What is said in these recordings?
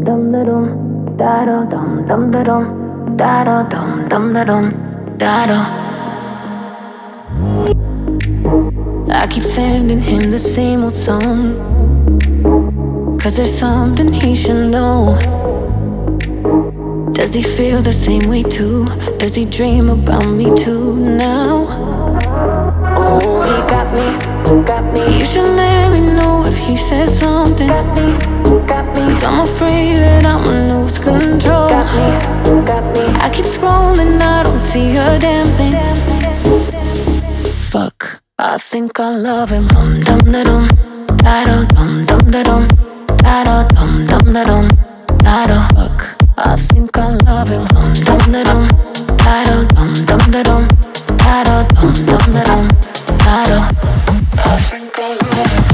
dum da dum, da da dum dum da dum, da da dum dum da dum, da da. I keep sending him the same old song, 'cause there's something he should know. Does he feel the same way too? Does he dream about me too now? Oh, he got me, got me. You should let me know if he says something. Got me, 'cause I'm afraid that I'ma lose control. Got me. I keep scrolling, I don't see a damn thing. Fuck, I think I love him. Dum da dum, da da dum dum da dum, da da dum dum da dum, da da. Fuck, I think I love him. Dum da dum, da da dum dum da dum, da da dum dum da dum, da da. I think I love him.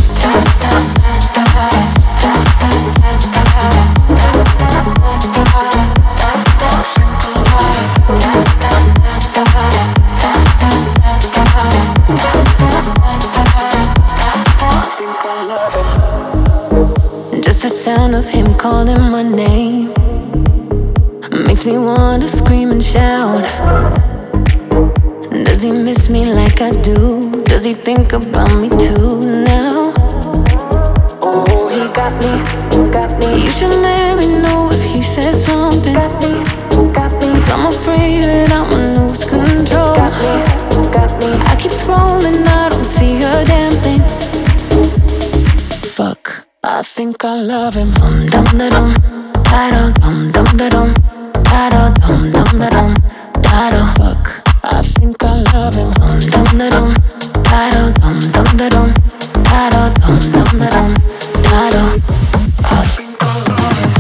Just the sound of him calling my name makes me wanna scream and shout. Does he miss me like I do? Does he think about me too now? Oh, he got me, got me. You should let me know if he says something. Got me, 'cause I'm afraid that I'ma lose control. Got me. I keep scrolling, I don't see a damn thing. Fuck, I think I love him. Dum da dum, da da dum dum da dum, da da dum dum da dum, da da. Fuck, I think I love him. Dum da dum, da da dum dum da dum, da da dum dum da dum, da da. I think I love him.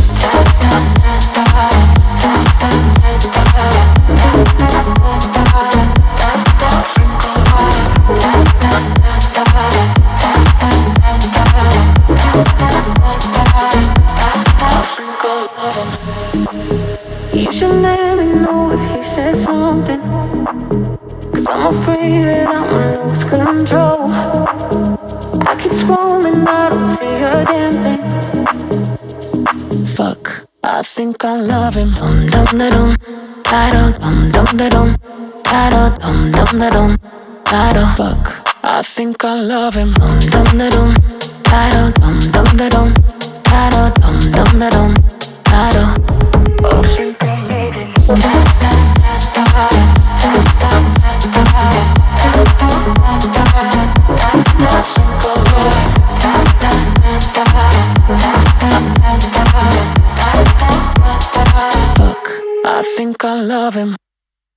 You should let me know if he says something, 'cause I'm afraid that I'ma lose control. I keep scrolling, I don't see a damn thing. Fuck, I think I love him. Dum da dum, da da dum dum da dum, da da dum dum da dum, da da. Fuck, I think I love him. Dum da dum, da da dum dum da dum, da da dum dum da dum, da da. I think I love him. Fuck, I think I love him.